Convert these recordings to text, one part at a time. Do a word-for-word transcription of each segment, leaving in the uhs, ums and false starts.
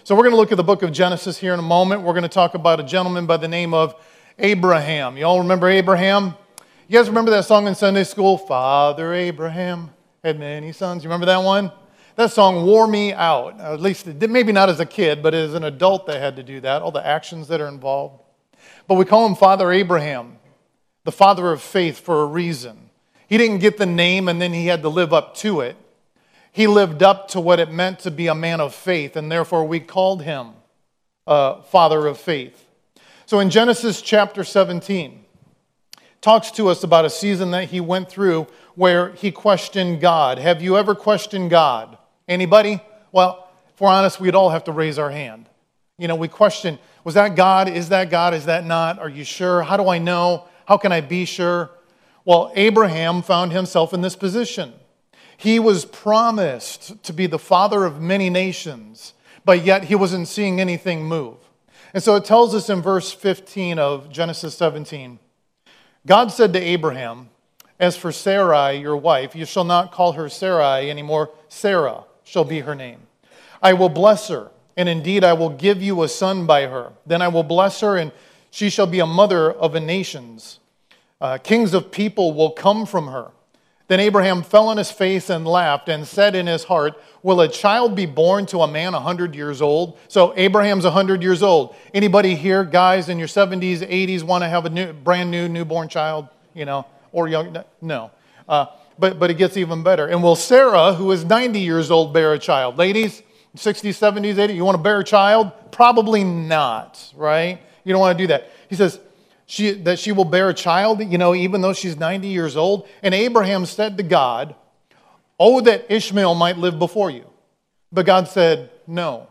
So we're going to look at the book of Genesis here in a moment. We're going to talk about a gentleman by the name of Abraham. You all remember Abraham? You guys remember that song in Sunday school? Father Abraham had many sons. You remember that one? That song wore me out. At least, it did, maybe not as a kid, but as an adult they had to do that, all the actions that are involved. But we call him Father Abraham, the father of faith, for a reason. He didn't get the name and then he had to live up to it. He lived up to what it meant to be a man of faith, and therefore we called him uh, Father of Faith. So in Genesis chapter seventeen, talks to us about a season that he went through where he questioned God. Have you ever questioned God? Anybody? Well, if we're honest, we'd all have to raise our hand. You know, we question, was that God? Is that God? Is that not? Are you sure? How do I know? How can I be sure? Well, Abraham found himself in this position. He was promised to be the father of many nations, but yet he wasn't seeing anything move. And so it tells us in verse fifteen of Genesis seventeen, God said to Abraham, as for Sarai, your wife, you shall not call her Sarai anymore. Sarah shall be her name. I will bless her, and indeed I will give you a son by her. Then I will bless her, and she shall be a mother of the nations. Uh, kings of people will come from her. Then Abraham fell on his face and laughed and said in his heart, will a child be born to a man a hundred years old? So Abraham's a hundred years old. Anybody here, guys in your seventies, eighties, want to have a new, brand new newborn child? You know, or young? No. Uh, but, but it gets even better. And will Sarah, who is ninety years old, bear a child? Ladies, sixties, seventies, eighties, you want to bear a child? Probably not, right? You don't want to do that. He says, She, that she will bear a child, you know, even though she's ninety years old. And Abraham said to God, oh, that Ishmael might live before you. But God said, no.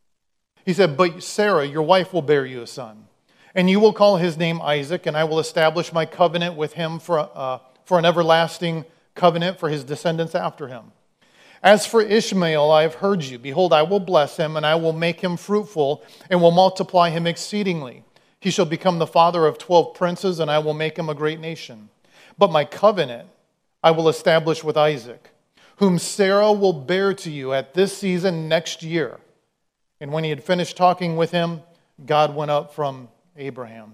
He said, but Sarah, your wife, will bear you a son. And you will call his name Isaac, and I will establish my covenant with him for, uh, for an everlasting covenant for his descendants after him. As for Ishmael, I have heard you. Behold, I will bless him, and I will make him fruitful, and will multiply him exceedingly. He shall become the father of twelve princes, and I will make him a great nation. But my covenant I will establish with Isaac, whom Sarah will bear to you at this season next year. And when he had finished talking with him, God went up from Abraham.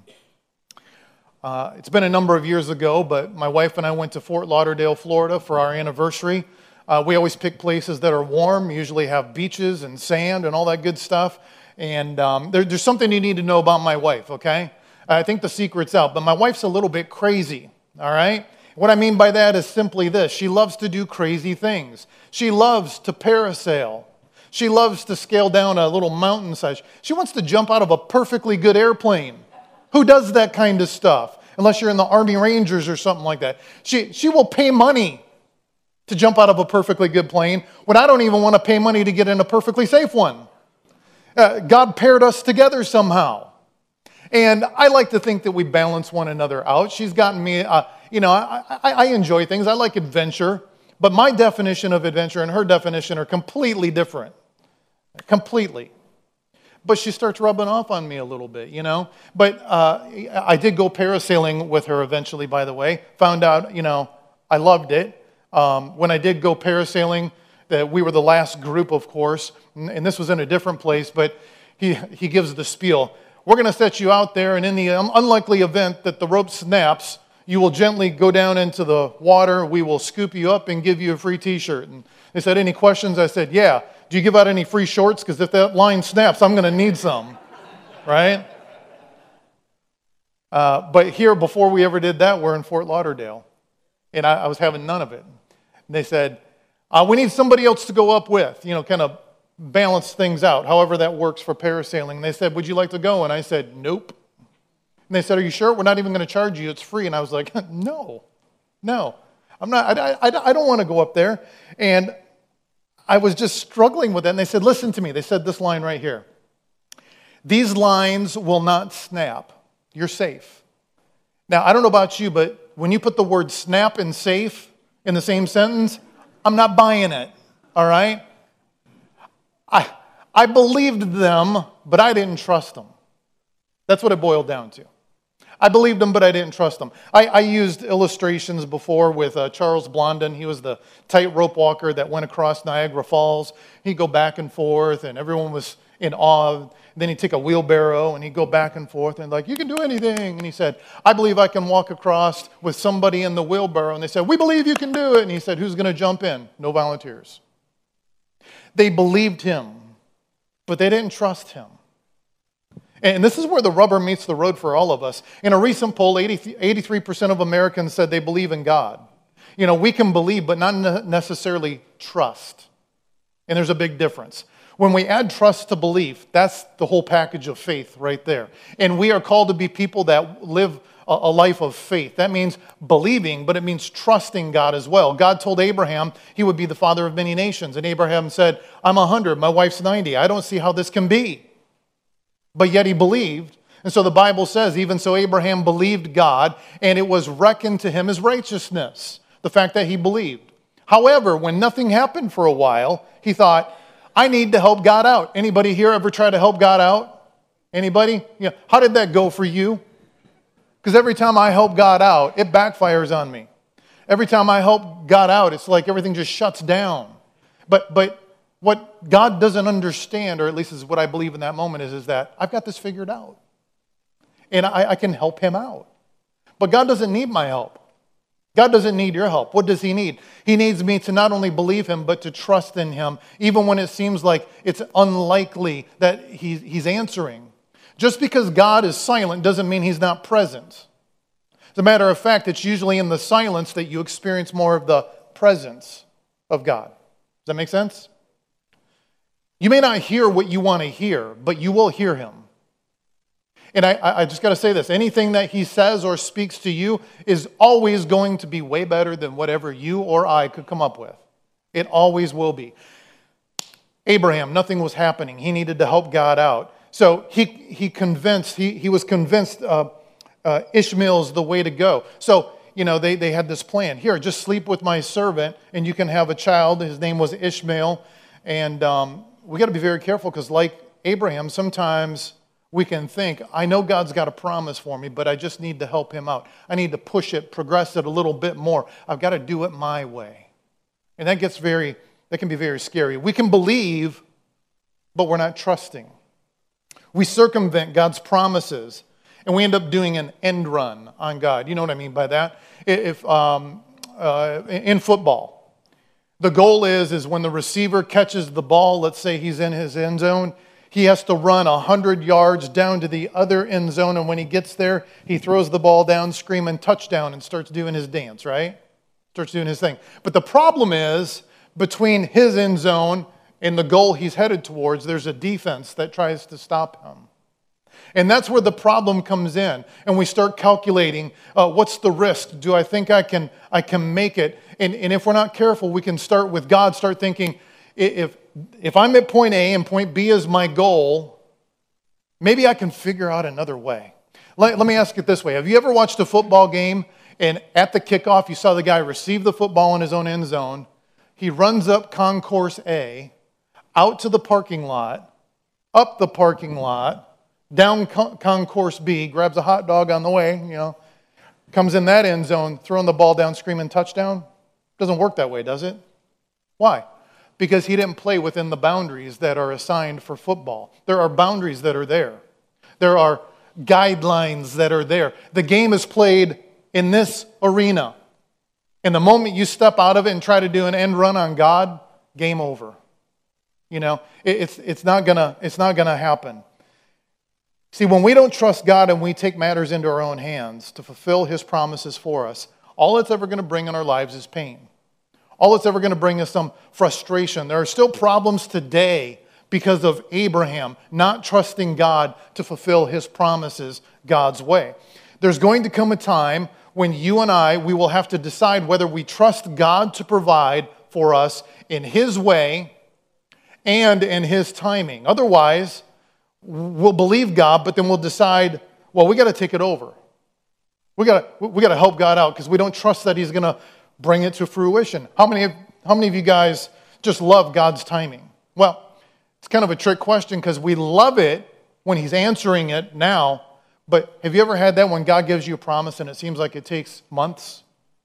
Uh, it's been a number of years ago, but my wife and I went to Fort Lauderdale, Florida for our anniversary. Uh, we always pick places that are warm, usually have beaches and sand and all that good stuff. And um, there, there's something you need to know about my wife, okay? I think the secret's out, but my wife's a little bit crazy, all right? What I mean by that is simply this. She loves to do crazy things. She loves to parasail. She loves to scale down a little mountainside. She wants to jump out of a perfectly good airplane. Who does that kind of stuff? Unless you're in the Army Rangers or something like that. She, she will pay money to jump out of a perfectly good plane when I don't even want to pay money to get in a perfectly safe one. Uh, God paired us together somehow. And I like to think that we balance one another out. She's gotten me, uh, you know, I, I, I enjoy things. I like adventure. But my definition of adventure and her definition are completely different. Completely. But she starts rubbing off on me a little bit, you know. But uh, I did go parasailing with her eventually, by the way. Found out, you know, I loved it. Um, when I did go parasailing, that we were the last group, of course, and this was in a different place, but he, he gives the spiel. We're going to set you out there, and in the unlikely event that the rope snaps, you will gently go down into the water. We will scoop you up and give you a free t-shirt. And they said, any questions? I said, yeah. Do you give out any free shorts? Because if that line snaps, I'm going to need some, right? Uh, but here, before we ever did that, we're in Fort Lauderdale, and I, I was having none of it. And they said, Uh, we need somebody else to go up with, you know, kind of balance things out, however that works for parasailing. And they said, would you like to go? And I said, nope. And they said, are you sure? We're not even going to charge you. It's free. And I was like, no, no. I'm not, I, I, I don't want to go up there. And I was just struggling with it. And they said, listen to me. They said this line right here. These lines will not snap. You're safe. Now, I don't know about you, but when you put the word snap and safe in the same sentence, I'm not buying it, all right? I, I believed them, but I didn't trust them. That's what it boiled down to. I believed them, but I didn't trust them. I, I used illustrations before with uh, Charles Blondin. He was the tightrope walker that went across Niagara Falls. He'd go back and forth, and everyone was in awe. Then he'd take a wheelbarrow and he'd go back and forth and like, you can do anything. And he said, I believe I can walk across with somebody in the wheelbarrow. And they said, we believe you can do it. And he said, who's going to jump in? No volunteers. They believed him, but they didn't trust him. And this is where the rubber meets the road for all of us. In a recent poll, eighty-three percent of Americans said they believe in God. You know, we can believe, but not necessarily trust. And there's a big difference. When we add trust to belief, that's the whole package of faith right there. And we are called to be people that live a life of faith. That means believing, but it means trusting God as well. God told Abraham he would be the father of many nations. And Abraham said, I'm one hundred, my wife's ninety. I don't see how this can be. But yet he believed. And so the Bible says, even so Abraham believed God, and it was reckoned to him as righteousness, the fact that he believed. However, when nothing happened for a while, he thought, I need to help God out. Anybody here ever try to help God out? Anybody? Yeah. How did that go for you? Because every time I help God out, it backfires on me. Every time I help God out, it's like everything just shuts down. But but what God doesn't understand, or at least is what I believe in that moment, is, is that I've got this figured out. And I, I can help him out. But God doesn't need my help. God doesn't need your help. What does he need? He needs me to not only believe him, but to trust in him, even when it seems like it's unlikely that he, he's answering. Just because God is silent doesn't mean he's not present. As a matter of fact, it's usually in the silence that you experience more of the presence of God. Does that make sense? You may not hear what you want to hear, but you will hear him. And I, I just got to say this. Anything that he says or speaks to you is always going to be way better than whatever you or I could come up with. It always will be. Abraham, nothing was happening. He needed to help God out. So he he convinced, he, he was convinced uh, uh, Ishmael's the way to go. So, you know, they, they had this plan. Here, just sleep with my servant and you can have a child. His name was Ishmael. And um, we got to be very careful because like Abraham, sometimes we can think, I know God's got a promise for me, but I just need to help him out. I need to push it, progress it a little bit more. I've got to do it my way. And that gets very, that can be very scary. We can believe, but we're not trusting. We circumvent God's promises, and we end up doing an end run on God. You know what I mean by that? If um, uh, in football, the goal is, is when the receiver catches the ball, let's say he's in his end zone, he has to run one hundred yards down to the other end zone, and when he gets there, he throws the ball down, screaming touchdown, and starts doing his dance, right? Starts doing his thing. But the problem is, between his end zone and the goal he's headed towards, there's a defense that tries to stop him. And that's where the problem comes in. And we start calculating, uh, what's the risk? Do I think I can I can make it? And, and if we're not careful, we can start with God, start thinking, if If I'm at point A and point B is my goal, maybe I can figure out another way. Let, let me ask it this way. Have you ever watched a football game and at the kickoff you saw the guy receive the football in his own end zone, he runs up concourse A, out to the parking lot, up the parking lot, down con- concourse B, grabs a hot dog on the way, you know, comes in that end zone, throwing the ball down, screaming touchdown? Doesn't work that way, does it? Why? Because he didn't play within the boundaries that are assigned for football. There are boundaries that are there. There are guidelines that are there. The game is played in this arena. And the moment you step out of it and try to do an end run on God, game over. You know, it's, it's not gonna, it's not gonna happen. See, when we don't trust God and we take matters into our own hands to fulfill his promises for us, all it's ever going to bring in our lives is pain. All it's ever going to bring is some frustration. There are still problems today because of Abraham not trusting God to fulfill his promises God's way. There's going to come a time when you and I, we will have to decide whether we trust God to provide for us in his way and in his timing. Otherwise, we'll believe God, but then we'll decide, well, we got to take it over. We got to we got to help God out because we don't trust that he's going to bring it to fruition. How many of, how many of you guys just love God's timing? Well, it's kind of a trick question because we love it when he's answering it now, but have you ever had that when God gives you a promise and it seems like it takes months,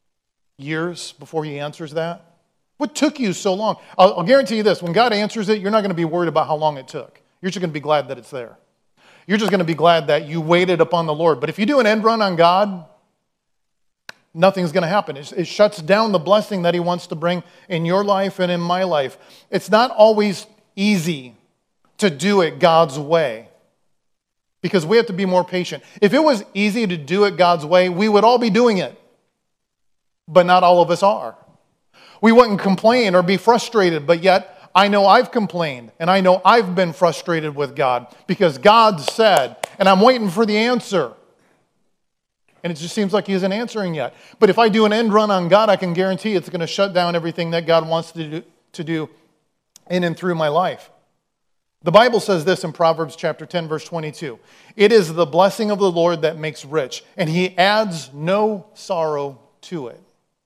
years before he answers that? What took you so long? I'll, I'll guarantee you this, when God answers it, you're not going to be worried about how long it took. You're just going to be glad that it's there. You're just going to be glad that you waited upon the Lord. But if you do an end run on God, nothing's going to happen. It, it shuts down the blessing that he wants to bring in your life and in my life. It's not always easy to do it God's way because we have to be more patient. If it was easy to do it God's way, we would all be doing it. But not all of us are. We wouldn't complain or be frustrated, but yet I know I've complained and I know I've been frustrated with God because God said, and I'm waiting for the answer. And it just seems like he isn't answering yet. But if I do an end run on God, I can guarantee it's going to shut down everything that God wants to do, to do in and through my life. The Bible says this in Proverbs chapter ten, verse twenty-two. It is the blessing of the Lord that makes rich, and he adds no sorrow to it.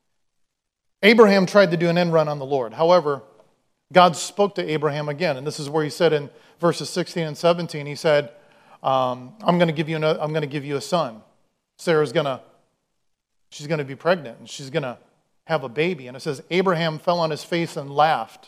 Abraham tried to do an end run on the Lord. However, God spoke to Abraham again, and this is where he said in verses sixteen and seventeen, he said, um, I'm going to give you another, I'm going to give you a son. Sarah's going to, she's going to be pregnant, and she's going to have a baby. And it says, Abraham fell on his face and laughed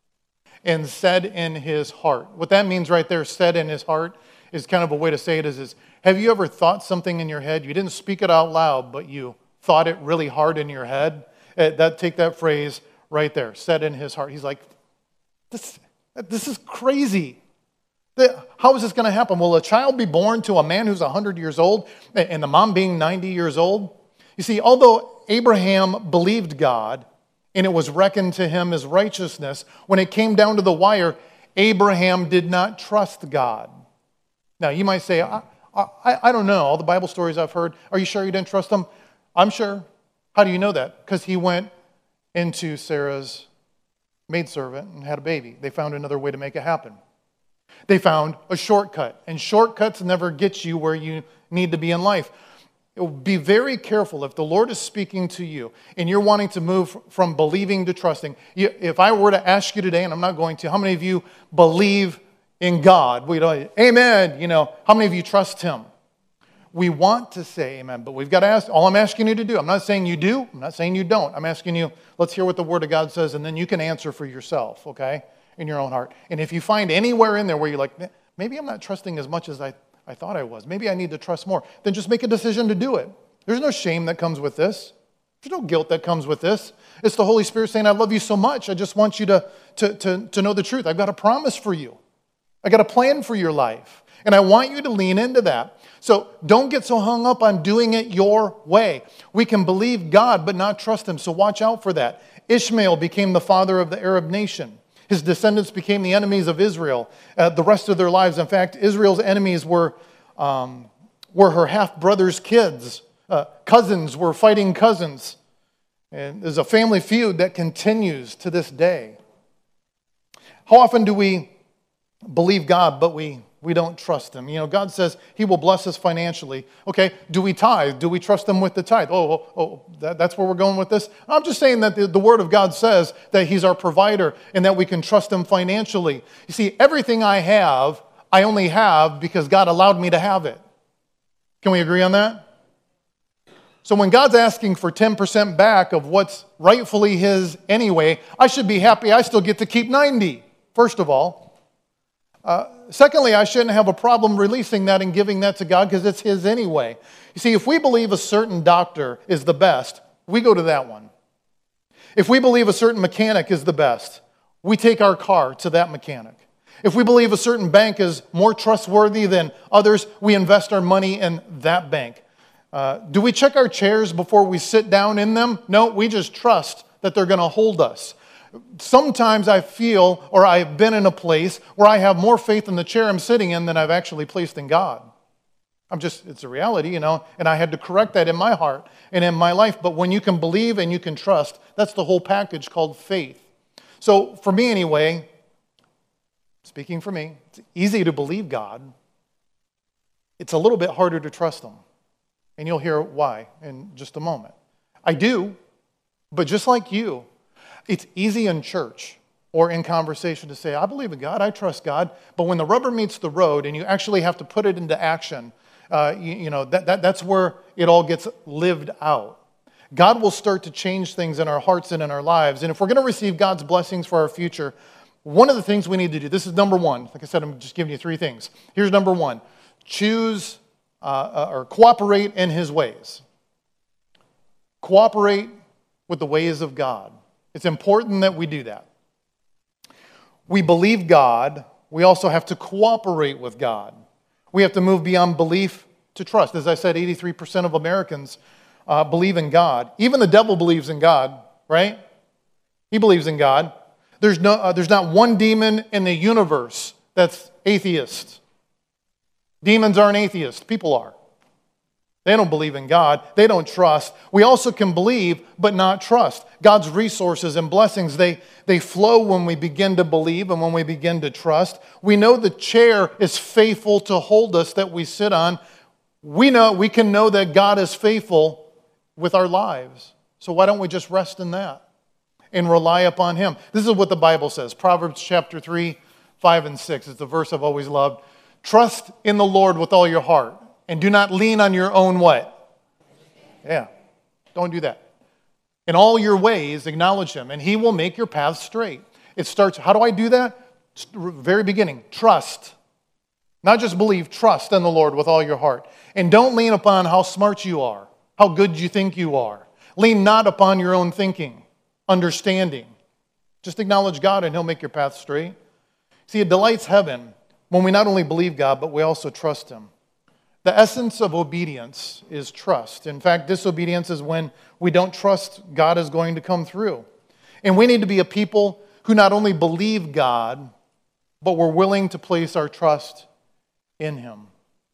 and said in his heart. What that means right there, said in his heart, is kind of a way to say it is, is have you ever thought something in your head? You didn't speak it out loud, but you thought it really hard in your head. That, take that phrase right there, said in his heart. He's like, this, this is crazy. How is this going to happen? Will a child be born to a man who's one hundred years old and the mom being ninety years old? You see, although Abraham believed God and it was reckoned to him as righteousness, when it came down to the wire, Abraham did not trust God. Now, you might say, I, I, I don't know, all the Bible stories I've heard, are you sure you didn't trust him? I'm sure. How do you know that? Because he went into Sarah's maidservant and had a baby. They found another way to make it happen. They found a shortcut, and shortcuts never get you where you need to be in life. Be very careful if the Lord is speaking to you and you're wanting to move from believing to trusting. If I were to ask you today, and I'm not going to, how many of you believe in God? We don't, amen. You know, how many of you trust him? We want to say amen, but we've got to ask, all I'm asking you to do, I'm not saying you do, I'm not saying you don't. I'm asking you, let's hear what the Word of God says, and then you can answer for yourself, okay, in your own heart. And if you find anywhere in there where you're like, maybe I'm not trusting as much as I, I thought I was, maybe I need to trust more, then just make a decision to do it. There's no shame that comes with this. There's no guilt that comes with this. It's the Holy Spirit saying, I love you so much, I just want you to, to, to, to know the truth. I've got a promise for you. I've got a plan for your life. And I want you to lean into that. So don't get so hung up on doing it your way. We can believe God but not trust him, so watch out for that. Ishmael became the father of the Arab nation. His descendants became the enemies of Israel uh, the rest of their lives. In fact, Israel's enemies were, um, were her half-brother's kids. Uh, cousins were fighting cousins. And there's a family feud that continues to this day. How often do we believe God but we We don't trust him? You know, God says he will bless us financially. Okay, do we tithe? Do we trust him with the tithe? Oh, oh, oh that, that's where we're going with this? I'm just saying that the, the Word of God says that he's our provider and that we can trust him financially. You see, everything I have, I only have because God allowed me to have it. Can we agree on that? So when God's asking for ten percent back of what's rightfully his anyway, I should be happy I still get to keep ninety, first of all. Uh, secondly, I shouldn't have a problem releasing that and giving that to God because it's his anyway. You see, if we believe a certain doctor is the best, we go to that one. If we believe a certain mechanic is the best, we take our car to that mechanic. If we believe a certain bank is more trustworthy than others, we invest our money in that bank. Uh, do we check our chairs before we sit down in them? No, we just trust that they're going to hold us. Sometimes I feel, or I've been in a place where I have more faith in the chair I'm sitting in than I've actually placed in God. I'm just, it's a reality, you know, and I had to correct that in my heart and in my life. But when you can believe and you can trust, that's the whole package called faith. So for me anyway, speaking for me, it's easy to believe God. It's a little bit harder to trust him. And you'll hear why in just a moment. I do, but just like you, it's easy in church or in conversation to say, I believe in God, I trust God, but when the rubber meets the road and you actually have to put it into action, uh, you, you know, that, that, that's where it all gets lived out. God will start to change things in our hearts and in our lives, and if we're going to receive God's blessings for our future, one of the things we need to do, this is number one. Like I said, I'm just giving you three things. Here's number one. Choose uh, or cooperate in his ways. Cooperate with the ways of God. It's important that we do that. We believe God. We also have to cooperate with God. We have to move beyond belief to trust. As I said, eighty-three percent of Americans uh, believe in God. Even the devil believes in God, right? He believes in God. There's no, uh, there's not one demon in the universe that's atheist. Demons aren't atheists. People are. They don't believe in God. They don't trust. We also can believe but not trust. God's resources and blessings, they, they flow when we begin to believe and when we begin to trust. We know the chair is faithful to hold us that we sit on. We know we can know that God is faithful with our lives. So why don't we just rest in that and rely upon him? This is what the Bible says. Proverbs chapter three, five, and six. It's the verse I've always loved. Trust in the Lord with all your heart. And do not lean on your own what? Yeah, don't do that. In all your ways, acknowledge him, and he will make your path straight. It starts, how do I do that? Very beginning, trust. Not just believe, trust in the Lord with all your heart. And don't lean upon how smart you are, how good you think you are. Lean not upon your own thinking, understanding. Just acknowledge God, and he'll make your path straight. See, it delights heaven when we not only believe God, but we also trust him. The essence of obedience is trust. In fact, disobedience is when we don't trust God is going to come through. And we need to be a people who not only believe God, but we're willing to place our trust in him.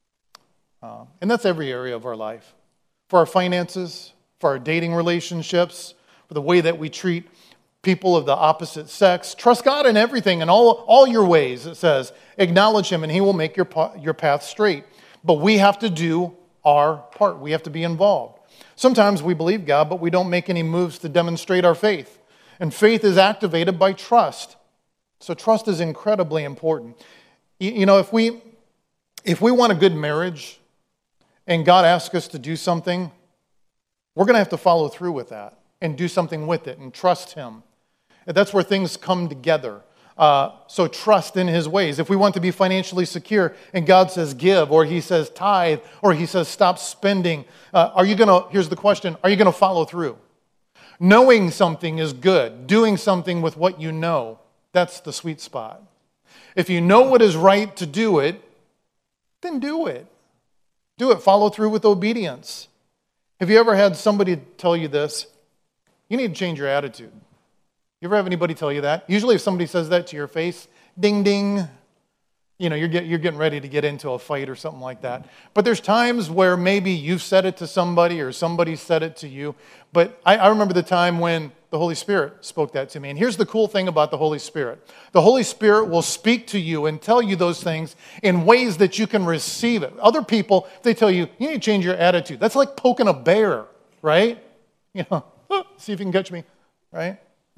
Uh, and that's every area of our life. For our finances, for our dating relationships, for the way that we treat people of the opposite sex. Trust God in everything, in all, all your ways, it says. Acknowledge him, and he will make your, your path straight. But we have to do our part. We have to be involved. Sometimes we believe God, but we don't make any moves to demonstrate our faith. And faith is activated by trust. So trust is incredibly important. You know, if we if we want a good marriage and God asks us to do something, we're going to have to follow through with that and do something with it and trust him. And that's where things come together. Uh, so trust in his ways. If we want to be financially secure and God says give, or he says tithe, or he says stop spending, uh, are you going to, here's the question, are you going to follow through? Knowing something is good. Doing something with what you know, that's the sweet spot. If you know what is right to do it, then do it. Do it. Follow through with obedience. Have you ever had somebody tell you this? You need to change your attitude. You ever have anybody tell you that? Usually if somebody says that to your face, ding, ding, you know, you're, get, you're getting ready to get into a fight or something like that. But there's times where maybe you've said it to somebody or somebody said it to you. But I, I remember the time when the Holy Spirit spoke that to me. And here's the cool thing about the Holy Spirit. The Holy Spirit will speak to you and tell you those things in ways that you can receive it. Other people, they tell you, you need to change your attitude. That's like poking a bear, right? You know, see if you can catch me, right?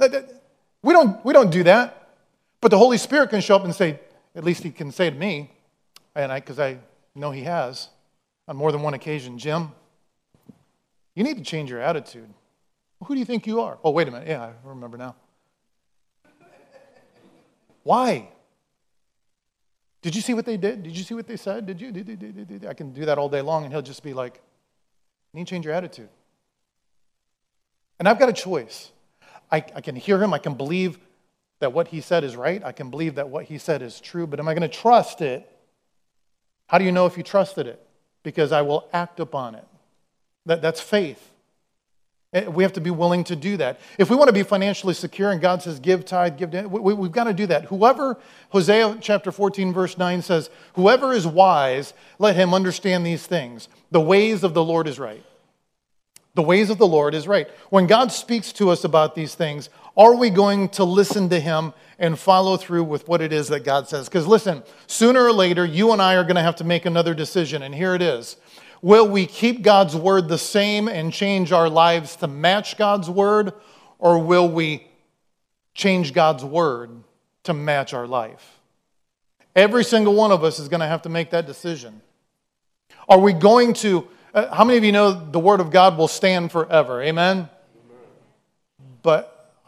We don't, we don't do that. But the Holy Spirit can show up and say, at least he can say to me, and I, because I know he has on more than one occasion, Jim, you need to change your attitude. Well, who do you think you are? Oh, wait a minute. Yeah, I remember now. Why? Did you see what they did? Did you see what they said? Did you? Did, did, did, did, I can do that all day long, and he'll just be like, you need to change your attitude. And I've got a choice. I, I can hear him. I can believe that what he said is right. I can believe that what he said is true. But am I going to trust it? How do you know if you trusted it? Because I will act upon it. That, that's faith. We have to be willing to do that. If we want to be financially secure and God says give tithe, give, we, we've got to do that. Whoever, Hosea chapter fourteen verse nine says, whoever is wise, let him understand these things. The ways of the Lord is right. The ways of the Lord is right. When God speaks to us about these things, are we going to listen to him and follow through with what it is that God says? Because listen, sooner or later, you and I are going to have to make another decision, and here it is. Will we keep God's word the same and change our lives to match God's word, or will we change God's word to match our life? Every single one of us is going to have to make that decision. Are we going to... Uh, how many of you know the Word of God will stand forever? Amen? Amen. But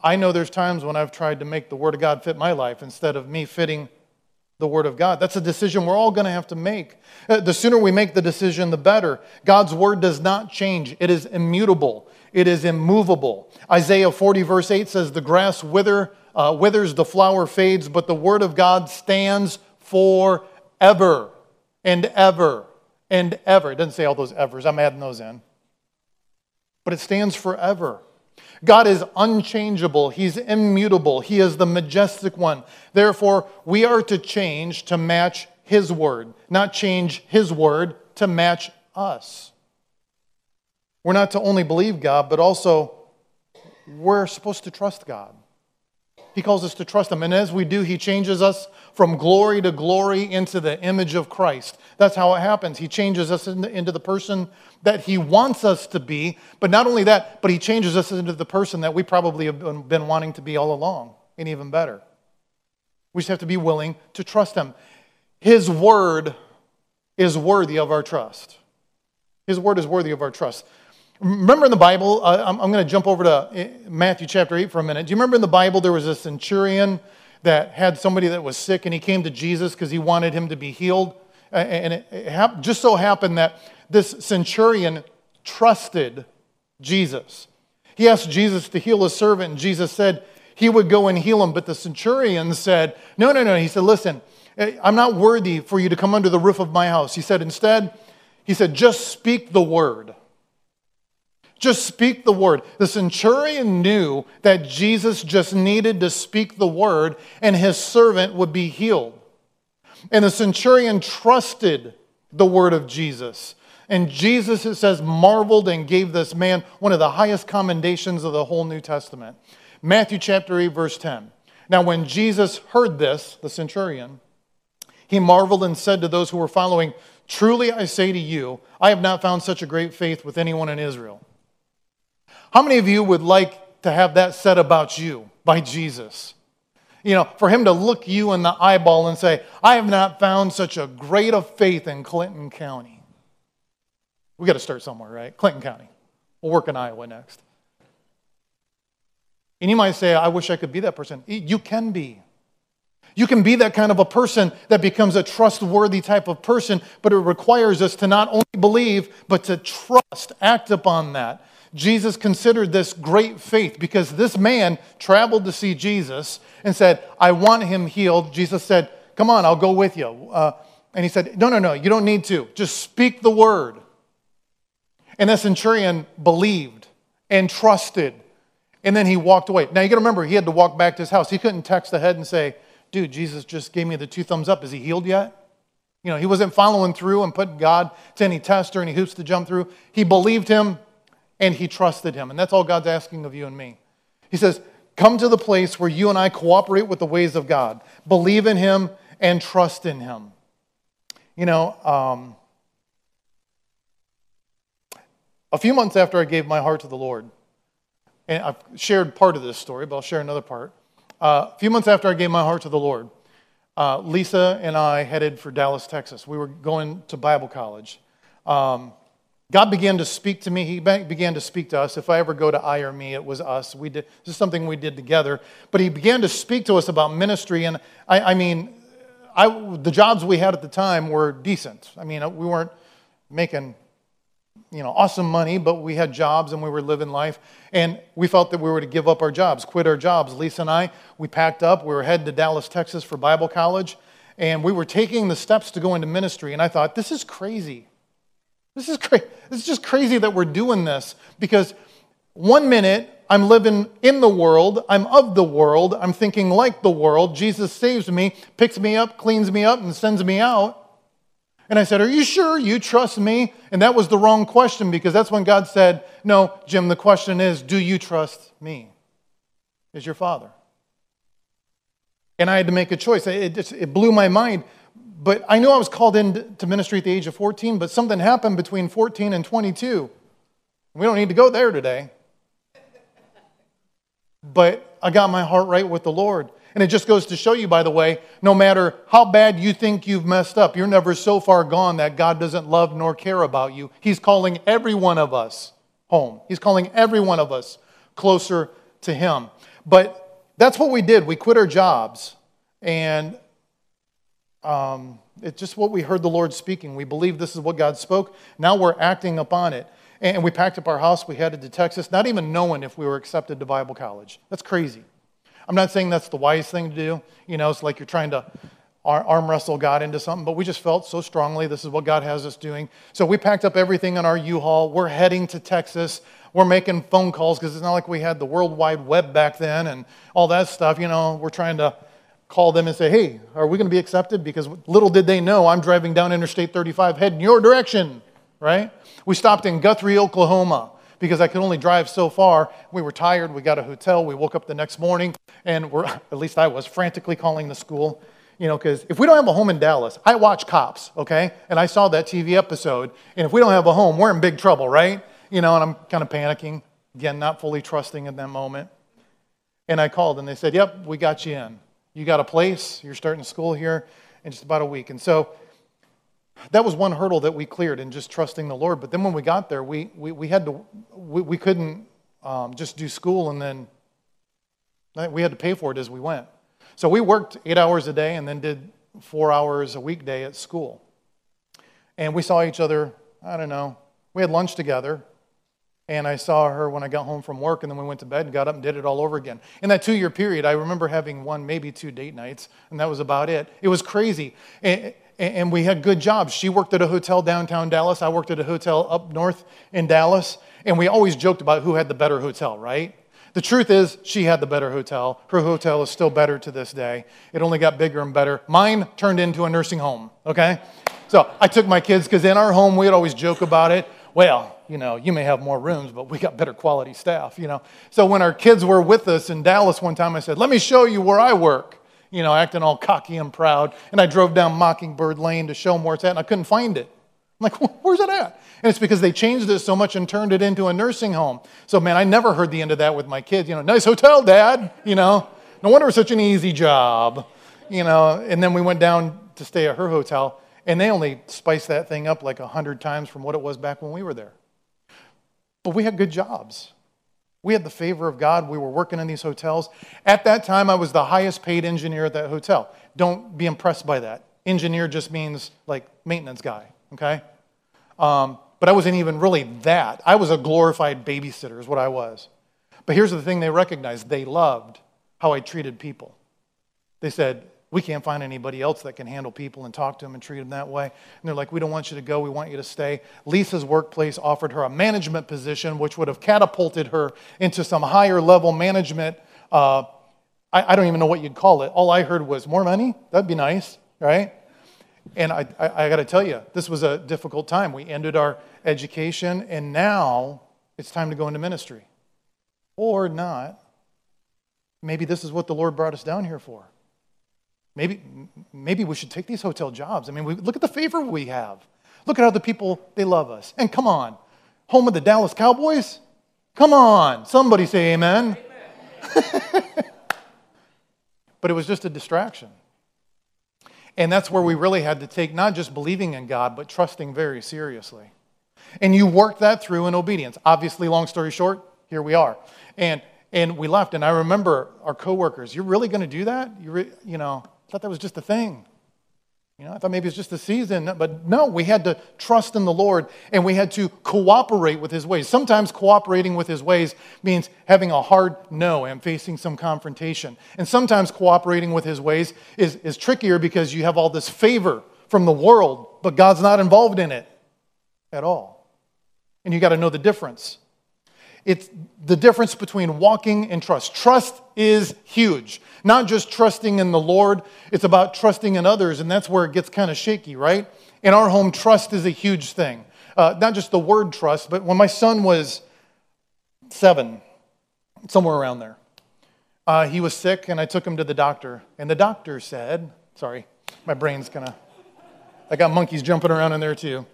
I know there's times when I've tried to make the Word of God fit my life instead of me fitting the Word of God. That's a decision we're all going to have to make. Uh, The sooner we make the decision, the better. God's Word does not change. It is immutable. It is immovable. Isaiah forty verse eight says, the grass wither, uh, withers, the flower fades, but the Word of God stands forever and ever and ever. It doesn't say all those evers. I'm adding those in. But it stands forever. God is unchangeable. He's immutable. He is the majestic one. Therefore, we are to change to match His Word, not change His Word to match us. We're not to only believe God, but also we're supposed to trust God. He calls us to trust Him. And as we do, He changes us from glory to glory into the image of Christ. That's how it happens. He changes us into the person that He wants us to be. But not only that, but He changes us into the person that we probably have been wanting to be all along, and even better. We just have to be willing to trust Him. His Word is worthy of our trust. His Word is worthy of our trust. Remember in the Bible, uh, I'm, I'm going to jump over to Matthew chapter eight for a minute. Do you remember in the Bible there was a centurion that had somebody that was sick, and he came to Jesus because he wanted him to be healed? And it, it hap- just so happened that this centurion trusted Jesus. He asked Jesus to heal his servant, and Jesus said he would go and heal him. But the centurion said, no, no, no. He said, listen, I'm not worthy for you to come under the roof of my house. He said, instead, he said, just speak the word. Just speak the word. The centurion knew that Jesus just needed to speak the word and his servant would be healed. And the centurion trusted the word of Jesus. And Jesus, it says, marveled and gave this man one of the highest commendations of the whole New Testament. Matthew chapter eight, verse ten. Now when Jesus heard this, the centurion, he marveled and said to those who were following, truly I say to you, I have not found such a great faith with anyone in Israel. How many of you would like to have that said about you by Jesus? You know, for him to look you in the eyeball and say, I have not found such a great of faith in Clinton County. We got to start somewhere, right? Clinton County. We'll work in Iowa next. And you might say, I wish I could be that person. You can be. You can be that kind of a person that becomes a trustworthy type of person, but it requires us to not only believe, but to trust, act upon that. Jesus considered this great faith because this man traveled to see Jesus and said, I want him healed. Jesus said, come on, I'll go with you. Uh, and he said, no, no, no, you don't need to. Just speak the word. And the centurion believed and trusted. And then he walked away. Now you got to remember, he had to walk back to his house. He couldn't text ahead and say, dude, Jesus just gave me the two thumbs up. Is he healed yet? You know, he wasn't following through and putting God to any test or any hoops to jump through. He believed him. And he trusted him. And that's all God's asking of you and me. He says, come to the place where you and I cooperate with the ways of God. Believe in him and trust in him. You know, um, a few months after I gave my heart to the Lord, and I've shared part of this story, but I'll share another part. Uh, a few months after I gave my heart to the Lord, uh, Lisa and I headed for Dallas, Texas. We were going to Bible college. Um, God began to speak to me. He began to speak to us. If I ever go to I or me, it was us. We did, this is something we did together. But he began to speak to us about ministry. And I, I mean, I, the jobs we had at the time were decent. I mean, we weren't making, you know, awesome money, but we had jobs and we were living life. And we felt that we were to give up our jobs, quit our jobs. Lisa and I, we packed up. We were headed to Dallas, Texas for Bible college. And we were taking the steps to go into ministry. And I thought, this is crazy. This is crazy. This is just crazy that we're doing this because one minute I'm living in the world, I'm of the world, I'm thinking like the world. Jesus saves me, picks me up, cleans me up, and sends me out. And I said, are you sure you trust me? And that was the wrong question because that's when God said, no, Jim, the question is, do you trust me as your father? And I had to make a choice. It, just, it blew my mind. But I knew I was called into ministry at the age of fourteen, but something happened between fourteen and twenty-two. We don't need to go there today. But I got my heart right with the Lord. And it just goes to show you, by the way, no matter how bad you think you've messed up, you're never so far gone that God doesn't love nor care about you. He's calling every one of us home. He's calling every one of us closer to him. But that's what we did. We quit our jobs, and um, it's just what we heard the Lord speaking. We believed this is what God spoke. Now we're acting upon it. And we packed up our house. We headed to Texas, not even knowing if we were accepted to Bible college. That's crazy. I'm not saying that's the wise thing to do. You know, it's like you're trying to arm wrestle God into something, but we just felt so strongly this is what God has us doing. So we packed up everything in our U-Haul. We're heading to Texas. We're making phone calls because it's not like we had the World Wide Web back then and all that stuff. You know, we're trying to call them and say, hey, are we going to be accepted? Because little did they know I'm driving down Interstate thirty-five heading your direction, right? We stopped in Guthrie, Oklahoma, because I could only drive so far. We were tired. We got a hotel. We woke up the next morning, and we're, at least I was, frantically calling the school. You know, because if we don't have a home in Dallas, I watch Cops, okay? And I saw that T V episode, and if we don't have a home, we're in big trouble, right? You know, and I'm kind of panicking, again, not fully trusting in that moment. And I called, and they said, yep, we got you in. You got a place. You're starting school here in just about a week. And so that was one hurdle that we cleared in just trusting the Lord. But then when we got there, we we, we had to, we, we couldn't um, just do school and then we had to pay for it as we went. So we worked eight hours a day and then did four hours a weekday at school. And we saw each other, I don't know, we had lunch together. And I saw her when I got home from work, and then we went to bed and got up and did it all over again. In that two-year period, I remember having one, maybe two date nights, and that was about it. It was crazy. And, and we had good jobs. She worked at a hotel downtown Dallas. I worked at a hotel up north in Dallas. And we always joked about who had the better hotel, right? The truth is, she had the better hotel. Her hotel is still better to this day. It only got bigger and better. Mine turned into a nursing home, okay? So I took my kids, because in our home, we'd always joke about it. Well, you know, you may have more rooms, but we got better quality staff, you know. So when our kids were with us in Dallas one time, I said, let me show you where I work, you know, acting all cocky and proud. And I drove down Mockingbird Lane to show them where it's at, and I couldn't find it. I'm like, where's it at? And it's because they changed it so much and turned it into a nursing home. So, man, I never heard the end of that with my kids. You know, nice hotel, Dad, you know. No wonder it's such an easy job, you know. And then we went down to stay at her hotel, and they only spiced that thing up like a hundred times from what it was back when we were there. But we had good jobs. We had the favor of God. We were working in these hotels. At that time, I was the highest paid engineer at that hotel. Don't be impressed by that. Engineer just means like maintenance guy, okay? Um, but I wasn't even really that. I was a glorified babysitter is what I was. But here's the thing they recognized. They loved how I treated people. They said, we can't find anybody else that can handle people and talk to them and treat them that way. And they're like, we don't want you to go. We want you to stay. Lisa's workplace offered her a management position, which would have catapulted her into some higher level management. Uh, I, I don't even know what you'd call it. All I heard was, more money? That'd be nice, right? And I, I, I got to tell you, this was a difficult time. We ended our education, and now it's time to go into ministry. Or not. Maybe this is what the Lord brought us down here for. Maybe, maybe we should take these hotel jobs. I mean, we, look at the favor we have. Look at how the people, they love us. And come on, home of the Dallas Cowboys? Come on, somebody say amen. Amen. But it was just a distraction. And that's where we really had to take not just believing in God, but trusting very seriously. And you worked that through in obedience. Obviously, long story short, here we are. And and we left, and I remember our coworkers, you're really going to do that? You re, you know, I thought that was just a thing. You know, I thought maybe it's just a season. But no, we had to trust in the Lord, and we had to cooperate with His ways. Sometimes cooperating with His ways means having a hard no and facing some confrontation. And sometimes cooperating with His ways is, is trickier because you have all this favor from the world, but God's not involved in it at all. And you got to know the difference. It's the difference between walking and trust. Trust is huge. Not just trusting in the Lord, it's about trusting in others, and that's where it gets kind of shaky, right? In our home, trust is a huge thing. Uh, not just the word trust, but when my son was seven, somewhere around there, uh, he was sick, and I took him to the doctor. And the doctor said, sorry, my brain's kind of, I got monkeys jumping around in there too.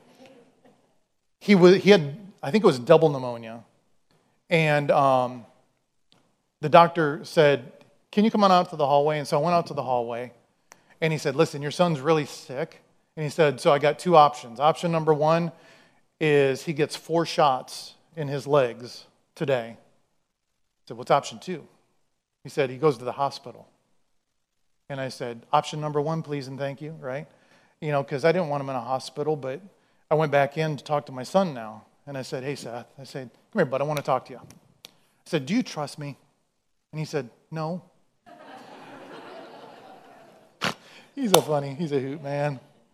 He was, he had, I think it was double pneumonia. And um, the doctor said, can you come on out to the hallway? And so I went out to the hallway, and he said, listen, your son's really sick. And he said, so I got two options. Option number one is he gets four shots in his legs today. I said, what's option two? He said, he goes to the hospital. And I said, option number one, please and thank you, right? You know, because I didn't want him in a hospital, but I went back in to talk to my son now. And I said, hey, Seth, I said, come here, bud, I want to talk to you. I said, do you trust me? And he said, no. He's a funny, he's a hoot, man.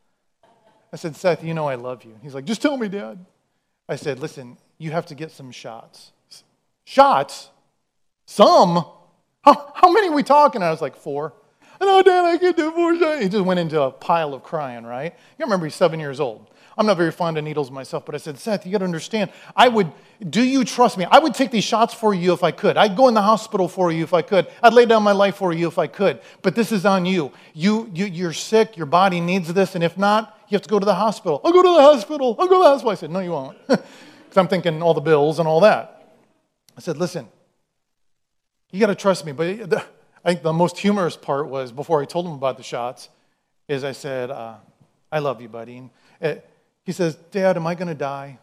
I said, Seth, you know I love you. He's like, just tell me, Dad. I said, listen, you have to get some shots. Shots? Some? How, how many are we talking? I was like, four. No, Dad, I can do four shots. He just went into a pile of crying, right? You remember he's seven years old. I'm not very fond of needles myself, but I said, Seth, you got to understand, I would, do you trust me? I would take these shots for you if I could. I'd go in the hospital for you if I could. I'd lay down my life for you if I could. But this is on you. You, you you're sick. Your body needs this. And if not, you have to go to the hospital. I'll go to the hospital. I'll go to the hospital. I said, no, you won't. Because I'm thinking all the bills and all that. I said, listen, you got to trust me. But the, I think the most humorous part was, before I told him about the shots, is I said, uh, I love you, buddy. And it, he says, Dad, am I going to die?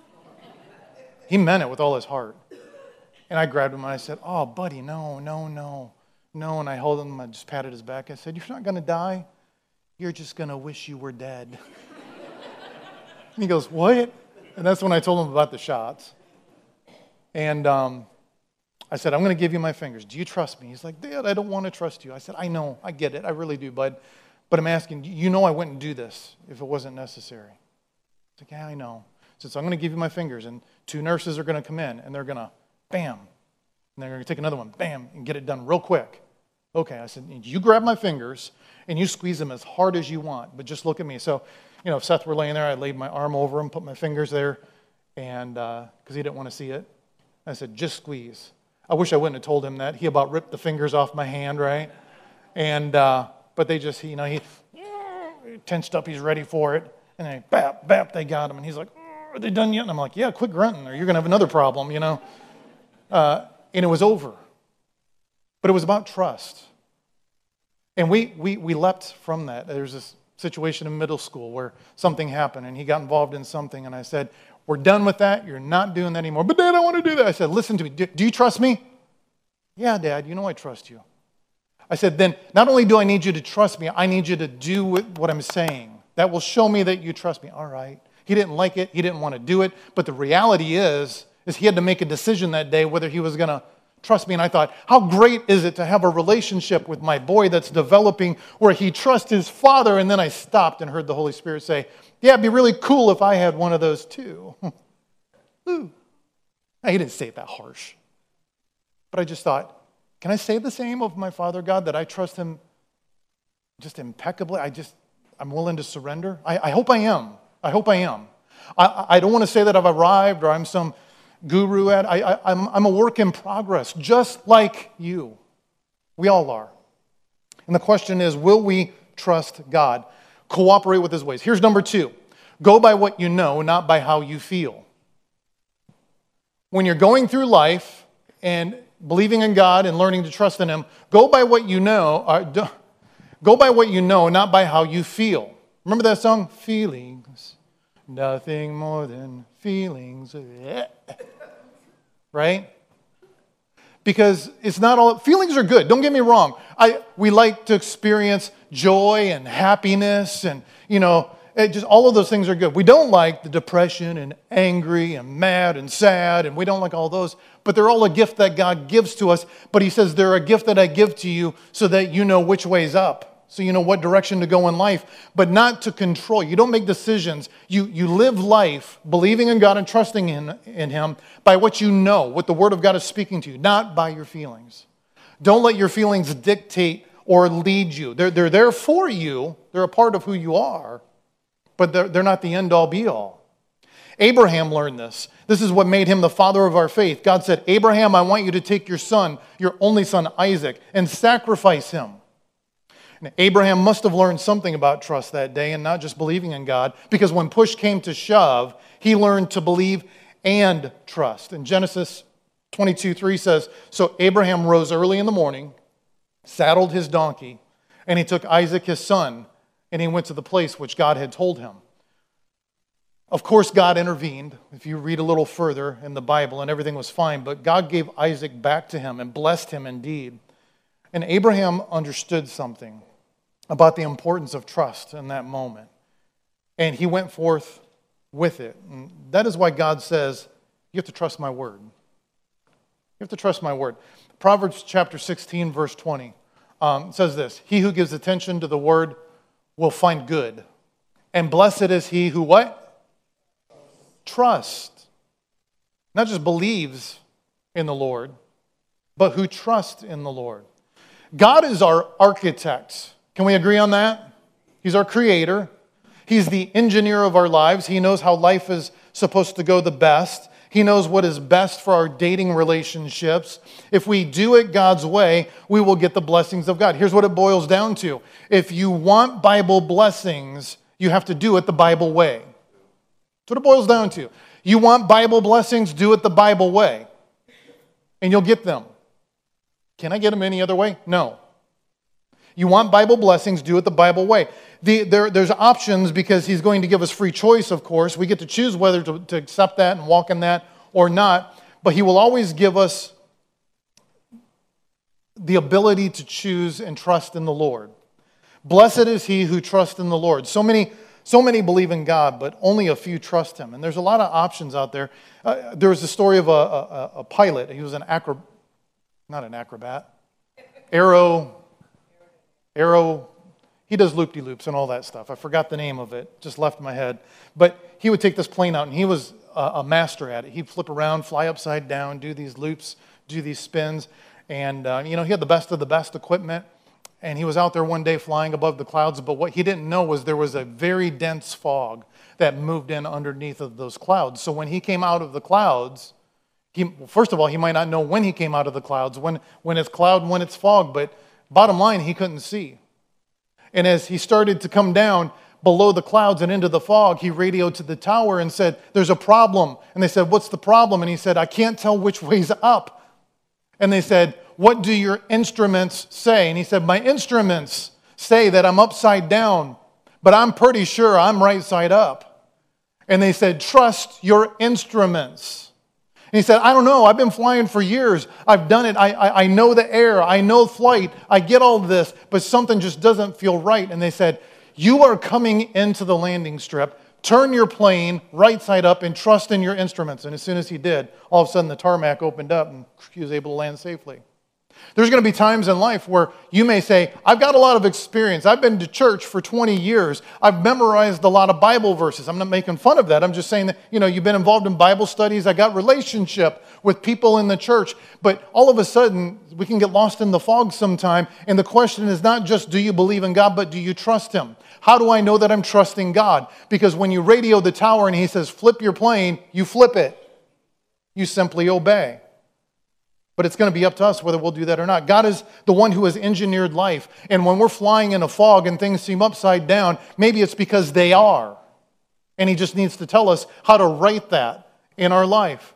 He meant it with all his heart. And I grabbed him and I said, oh, buddy, no, no, no, no. And I held him, I just patted his back. I said, you're not going to die. You're just going to wish you were dead. And he goes, what? And that's when I told him about the shots. And um, I said, I'm going to give you my fingers. Do you trust me? He's like, Dad, I don't want to trust you. I said, I know, I get it. I really do, bud. But I'm asking, you know I wouldn't do this if it wasn't necessary. He's like, yeah, I know. So, so I'm going to give you my fingers, and two nurses are going to come in, and they're going to, bam, and they're going to take another one, bam, and get it done real quick. Okay, I said, you grab my fingers, and you squeeze them as hard as you want, but just look at me. So, you know, if Seth were laying there, I laid my arm over him, put my fingers there, and because uh, he didn't want to see it, I said, just squeeze. I wish I wouldn't have told him that. He about ripped the fingers off my hand, right? And, uh, but they just, you know, he tensed up, he's ready for it. And they, bap, bap, they got him. And he's like, oh, are they done yet? And I'm like, yeah, quit grunting or you're going to have another problem, you know. Uh, and it was over. But it was about trust. And we, we, we leapt from that. There was this situation in middle school where something happened and he got involved in something. And I said, we're done with that. You're not doing that anymore. But Dad, I want to do that. I said, listen to me. Do, do you trust me? Yeah, Dad, you know I trust you. I said, then not only do I need you to trust me, I need you to do what I'm saying. That will show me that you trust me. All right. He didn't like it. He didn't want to do it. But the reality is, is he had to make a decision that day whether he was going to trust me. And I thought, how great is it to have a relationship with my boy that's developing where he trusts his father? And then I stopped and heard the Holy Spirit say, yeah, it'd be really cool if I had one of those too. Ooh. Now, he didn't say it that harsh. But I just thought, can I say the same of my Father God, that I trust him just impeccably? I just, I'm willing to surrender. I, I hope I am. I hope I am. I, I don't want to say that I've arrived or I'm some guru at. I, I, I'm, I'm a work in progress, just like you. We all are. And the question is, will we trust God? Cooperate with his ways. Here's number two. Go by what you know, not by how you feel. When you're going through life and believing in God and learning to trust in him, go by what you know. Or, go by what you know, not by how you feel. Remember that song? Feelings, nothing more than feelings. Right? Because it's not all, feelings are good. Don't get me wrong. I we like to experience joy and happiness and, you know, it just all of those things are good. We don't like the depression and angry and mad and sad, and we don't like all those, but they're all a gift that God gives to us. But he says, they're a gift that I give to you so that you know which way's up, so you know what direction to go in life, but not to control. You don't make decisions. You, you live life believing in God and trusting in, in him by what you know, what the Word of God is speaking to you, not by your feelings. Don't let your feelings dictate or lead you. They're, they're there for you. They're a part of who you are. But they're, they're not the end-all, be-all. Abraham learned this. This is what made him the father of our faith. God said, Abraham, I want you to take your son, your only son Isaac, and sacrifice him. And Abraham must have learned something about trust that day and not just believing in God, because when push came to shove, he learned to believe and trust. And Genesis twenty-two three says, so Abraham rose early in the morning, saddled his donkey, and he took Isaac his son, and he went to the place which God had told him. Of course, God intervened. If you read a little further in the Bible, and everything was fine, but God gave Isaac back to him and blessed him indeed. And Abraham understood something about the importance of trust in that moment. And he went forth with it. And that is why God says, you have to trust my word. You have to trust my word. Proverbs chapter sixteen, verse twenty um, says this, he who gives attention to the word will find good. And blessed is he who what? Trust. Not just believes in the Lord, but who trusts in the Lord. God is our architect. Can we agree on that? He's our creator. He's the engineer of our lives. He knows how life is supposed to go the best. He knows what is best for our dating relationships. If we do it God's way, we will get the blessings of God. Here's what it boils down to. If you want Bible blessings, you have to do it the Bible way. That's what it boils down to. You want Bible blessings, do it the Bible way. And you'll get them. Can I get them any other way? No. You want Bible blessings, do it the Bible way. The, there, there's options because he's going to give us free choice, of course. We get to choose whether to, to accept that and walk in that or not. But he will always give us the ability to choose and trust in the Lord. Blessed is he who trusts in the Lord. So many, so many believe in God, but only a few trust him. And there's a lot of options out there. Uh, there was the story of a, a, a pilot. He was an acrobat, not an acrobat, aero... Arrow, he does loop-de-loops and all that stuff. I forgot the name of it, just left my head. But he would take this plane out, and he was a, a master at it. He'd flip around, fly upside down, do these loops, do these spins. And, uh, you know, he had the best of the best equipment. And he was out there one day flying above the clouds. But what he didn't know was there was a very dense fog that moved in underneath of those clouds. So when he came out of the clouds, he, well, first of all, he might not know when he came out of the clouds, when, when it's cloud and when it's fog. But bottom line, he couldn't see. And as he started to come down below the clouds and into the fog, he radioed to the tower and said, there's a problem. And they said, what's the problem? And he said, I can't tell which way's up. And they said, what do your instruments say? And he said, my instruments say that I'm upside down, but I'm pretty sure I'm right side up. And they said, trust your instruments. And he said, I don't know. I've been flying for years. I've done it. I, I, I know the air. I know flight. I get all of this, but something just doesn't feel right. And they said, you are coming into the landing strip. Turn your plane right side up and trust in your instruments. And as soon as he did, all of a sudden the tarmac opened up and he was able to land safely. There's going to be times in life where you may say, I've got a lot of experience. I've been to church for twenty years. I've memorized a lot of Bible verses. I'm not making fun of that. I'm just saying that, you know, you've been involved in Bible studies. I got relationship with people in the church. But all of a sudden, we can get lost in the fog sometime. And the question is not just, do you believe in God, but do you trust him? How do I know that I'm trusting God? Because when you radio the tower and he says, flip your plane, you flip it. You simply obey. But it's going to be up to us whether we'll do that or not. God is the one who has engineered life. And when we're flying in a fog and things seem upside down, maybe it's because they are. And he just needs to tell us how to write that in our life.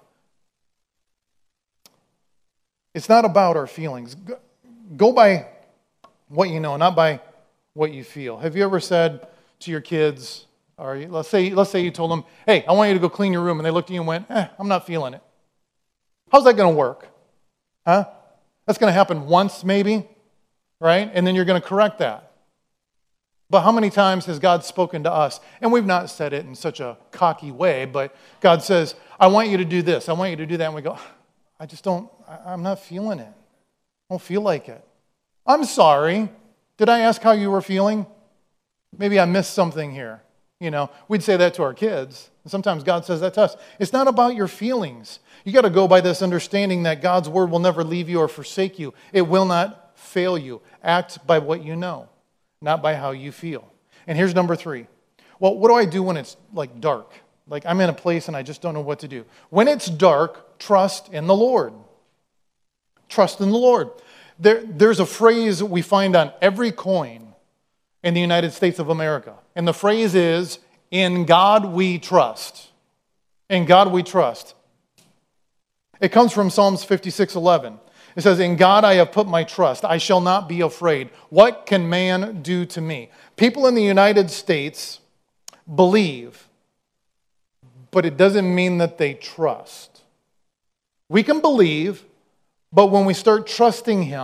It's not about our feelings. Go by what you know, not by what you feel. Have you ever said to your kids, or let's say, let's say you told them, hey, I want you to go clean your room. And they looked at you and went, eh, I'm not feeling it. How's that going to work? Huh? That's going to happen once maybe, right? And then you're going to correct that. But how many times has God spoken to us? And we've not said it in such a cocky way, but God says, I want you to do this. I want you to do that. And we go, I just don't, I'm not feeling it. I don't feel like it. I'm sorry. Did I ask how you were feeling? Maybe I missed something here. You know, we'd say that to our kids. And sometimes God says that to us. It's not about your feelings. You got to go by this understanding that God's word will never leave you or forsake you. It will not fail you. Act by what you know, not by how you feel. And here's number three. Well, what do I do when it's like dark? Like I'm in a place and I just don't know what to do. When it's dark, trust in the Lord. Trust in the Lord. There, there's a phrase we find on every coin in the United States of America. And the phrase is, in God we trust. In God we trust. It comes from Psalms fifty-six eleven. It says, in God I have put my trust. I shall not be afraid. What can man do to me? People in the United States believe, but it doesn't mean that they trust. We can believe, but when we start trusting him,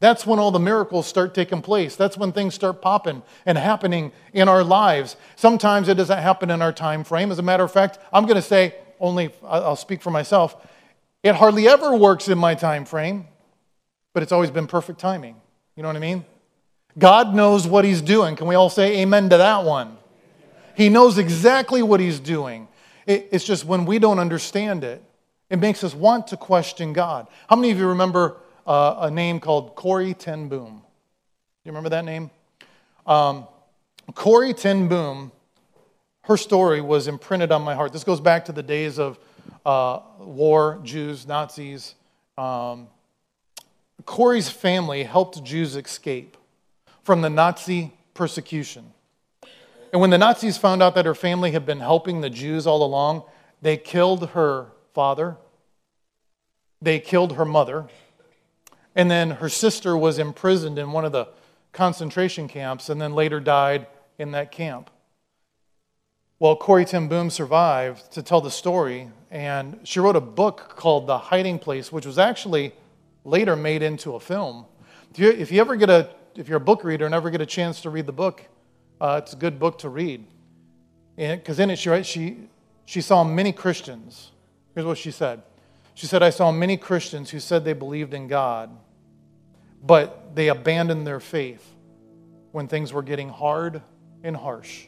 That's when all the miracles start taking place. That's when things start popping and happening in our lives. Sometimes it doesn't happen in our time frame. As a matter of fact, I'm going to say, only I'll speak for myself, it hardly ever works in my time frame, but it's always been perfect timing. You know what I mean? God knows what he's doing. Can we all say amen to that one? He knows exactly what he's doing. It, it's just when we don't understand it, it makes us want to question God. How many of you remember uh, a name called Corrie ten Boom? Do you remember that name? Um, Corrie ten Boom, her story was imprinted on my heart. This goes back to the days of uh, war, Jews, Nazis. Um, Corrie's family helped Jews escape from the Nazi persecution. And when the Nazis found out that her family had been helping the Jews all along, they killed her father, they killed her mother, and then her sister was imprisoned in one of the concentration camps and then later died in that camp. Well, Corrie ten Boom survived to tell the story, and she wrote a book called The Hiding Place, which was actually later made into a film. If you, if you ever get a, if you're a book reader and ever get a chance to read the book, uh, it's a good book to read. Because in it, she writes, she, she saw many Christians. Here's what she said. She said, I saw many Christians who said they believed in God, but they abandoned their faith when things were getting hard and harsh.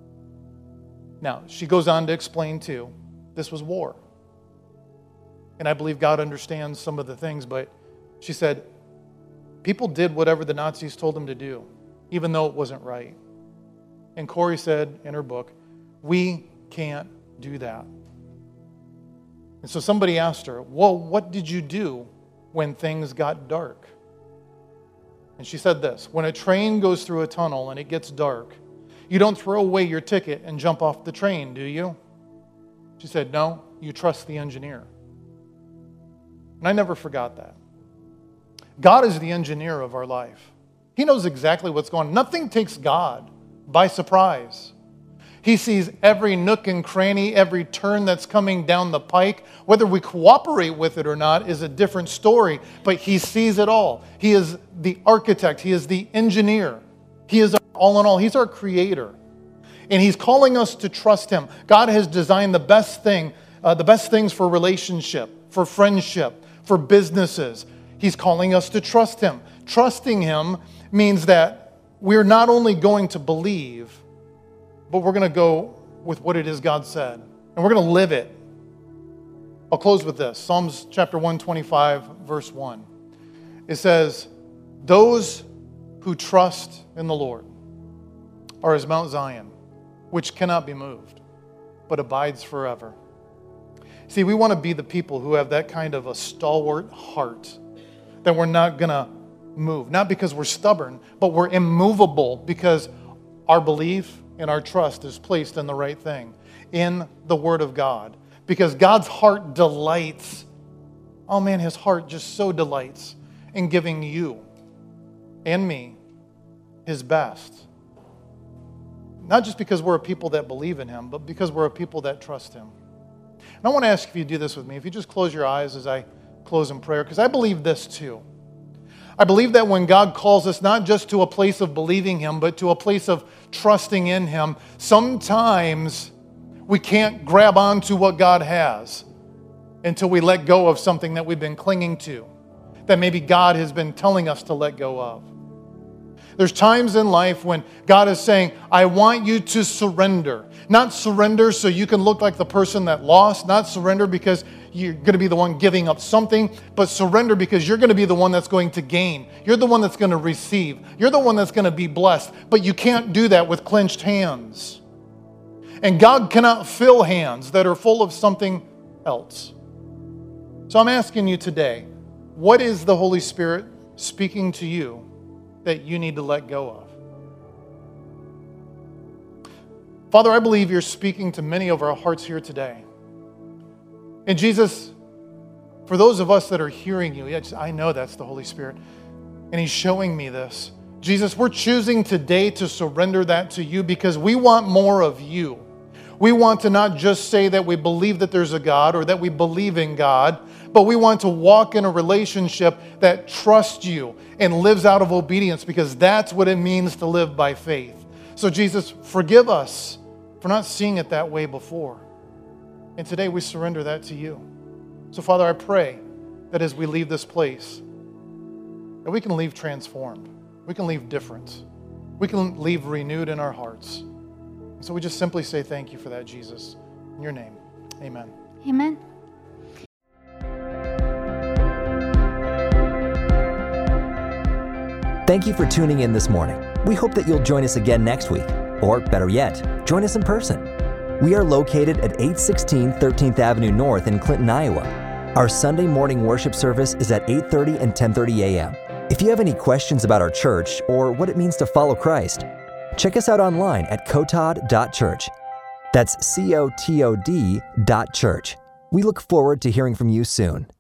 Now, she goes on to explain, too, this was war. And I believe God understands some of the things, but she said, people did whatever the Nazis told them to do, even though it wasn't right. And Corrie said in her book, we can't do that. And so somebody asked her, well, what did you do when things got dark? And she said this, when a train goes through a tunnel and it gets dark, you don't throw away your ticket and jump off the train, do you? She said, no, you trust the engineer. And I never forgot that. God is the engineer of our life. He knows exactly what's going on. Nothing takes God by surprise. He sees every nook and cranny, every turn that's coming down the pike. Whether we cooperate with it or not is a different story, but he sees it all. He is the architect. He is the engineer. He is our all in all. He's our creator. And he's calling us to trust him. God has designed the best thing, uh, the best things for relationship, for friendship, for businesses. He's calling us to trust him. Trusting him means that we're not only going to believe, but we're going to go with what it is God said. And we're going to live it. I'll close with this. Psalms chapter one twenty-five, verse one. It says, those who trust in the Lord are as Mount Zion, which cannot be moved, but abides forever. See, we want to be the people who have that kind of a stalwart heart, that we're not going to move. Not because we're stubborn, but we're immovable because our belief and our trust is placed in the right thing, in the Word of God. Because God's heart delights, oh man, his heart just so delights in giving you and me his best. Not just because we're a people that believe in him, but because we're a people that trust him. And I want to ask if you do this with me, if you just close your eyes as I close in prayer, because I believe this too. I believe that when God calls us not just to a place of believing him, but to a place of trusting in him, sometimes we can't grab onto what God has until we let go of something that we've been clinging to, that maybe God has been telling us to let go of. There's times in life when God is saying, I want you to surrender. Not surrender so you can look like the person that lost. Not surrender because you're going to be the one giving up something. But surrender because you're going to be the one that's going to gain. You're the one that's going to receive. You're the one that's going to be blessed. But you can't do that with clenched hands. And God cannot fill hands that are full of something else. So I'm asking you today, what is the Holy Spirit speaking to you that you need to let go of? Father, I believe you're speaking to many of our hearts here today. And Jesus, for those of us that are hearing you, yes, I know that's the Holy Spirit, and he's showing me this. Jesus, we're choosing today to surrender that to you because we want more of you. We want to not just say that we believe that there's a God or that we believe in God, but we want to walk in a relationship that trusts you and lives out of obedience, because that's what it means to live by faith. So Jesus, forgive us for not seeing it that way before. And today we surrender that to you. So Father, I pray that as we leave this place, that we can leave transformed. We can leave different. We can leave renewed in our hearts. So we just simply say thank you for that, Jesus. In your name, amen. Amen. Thank you for tuning in this morning. We hope that you'll join us again next week, or better yet, join us in person. We are located at eight sixteen thirteenth Avenue North in Clinton, Iowa. Our Sunday morning worship service is at eight thirty and ten thirty a.m. If you have any questions about our church or what it means to follow Christ, check us out online at cotod dot church. That's C O T O D dot church. We look forward to hearing from you soon.